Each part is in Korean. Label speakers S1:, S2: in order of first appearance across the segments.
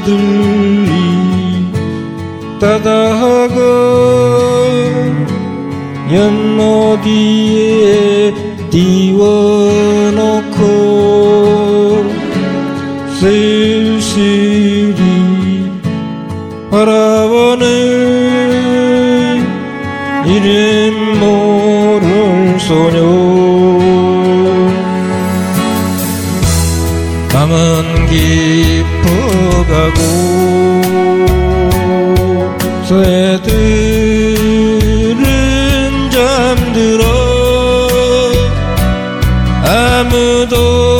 S1: 새들이 따다가 연못 위에 띄워놓고 쓸쓸히 바라보는 이름 모를 소녀. 밤은 깊어가고 새들은 잠들어 아무도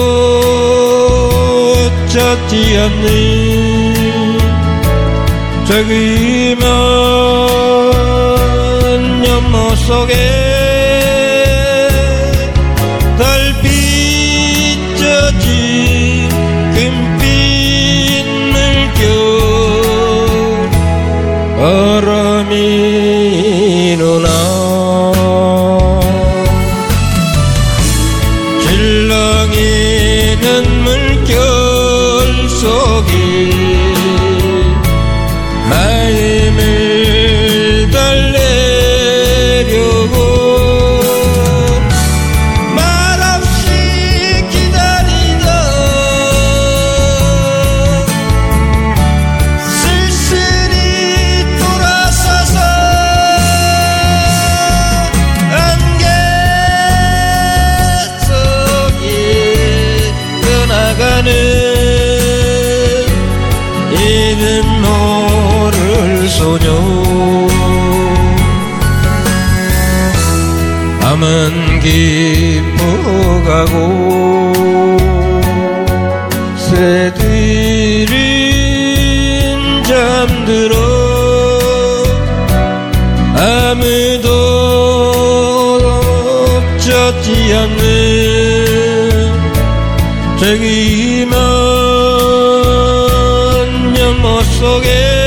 S1: 찾지 않는 저기 먼 연못 속에 달빛 젖은 금빛 물결 바람이 누나 질렁이는 물결 속에 마음을 달래려고 말없이 기다리던 쓸쓸히 돌아서서 안개 속에 떠나가는 이름 모를 소녀. 밤은 깊어가고 새들은 잠들어 아무도 찾지 않는 저기 먼 연못 속에